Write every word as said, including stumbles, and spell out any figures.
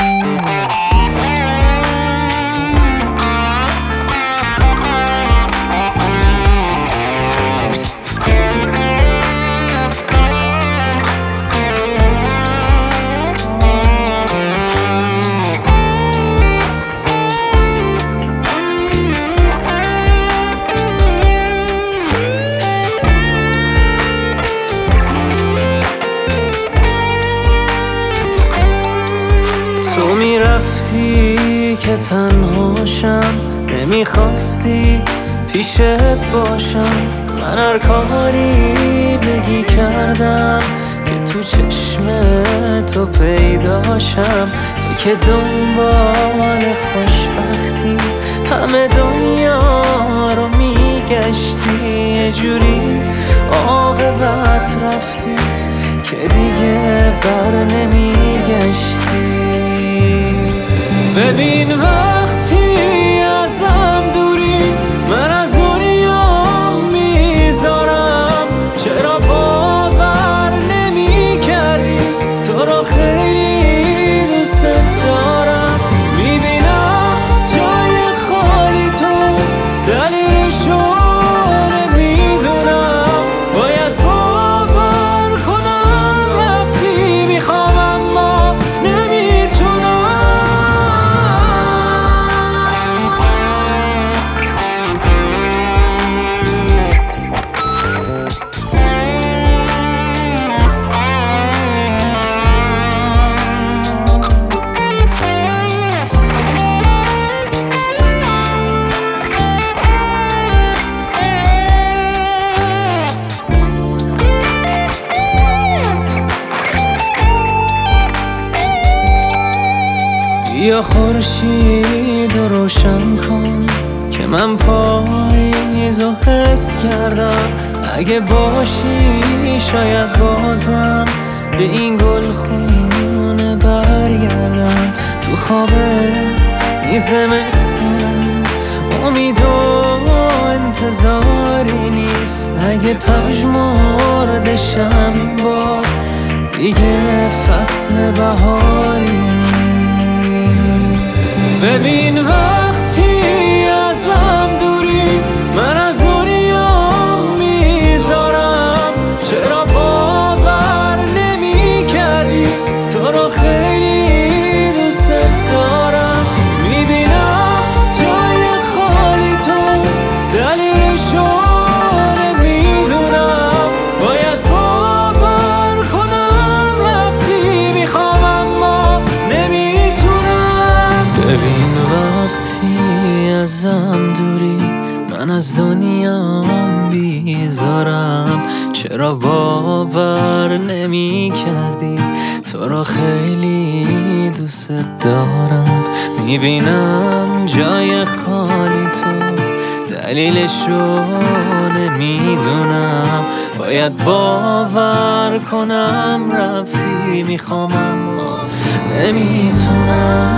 تو میرفتی که تنهاشم، نمیخواستی پیشت باشم. من هر کاری بگی کردم که تو چشم تو پیداشم. تو که دنبال خوشبختی همه دنیا رو میگشتی، یه جوری عاقبت رفتی که دیگه بر نمیگشتی. ببین وقتی ازم دوری، من از دنیا میذارم. چرا باور نمی کردی تو رو خیلی دوست دارم. میبینم جای خالی تو، دلیلشو نمیدونم. باید باور کنم رفتی، میخوام اما نمیتونم. یا خورشید رو روشن کن که من پاییزو حس کردم. اگه باشی شاید بازم به این گلخونه برگردم. تو خواب این زمستونم امید و انتظاری نیست. اگه پژمردشم این بار دیگه فصل بهاری نیست. ببین وقتی ازم دوری، من از دنیا میذارم. چرا باور نمی کردی تو رو خیلی دوست دارم. میبینم جای خالی تو، دلیلشو نمیدونم. باید باور کنم رفتی، میخوام اما نمیتونم. ببین وقتی ازم دوری، من از دنیا بیزارم. چرا باور نمی کردی تو رو خیلی دوست دارم. میبینم جای خالی تو، دلیلشو نمیدونم. باید باور کنم رفتی، میخوام اما نمیتونم.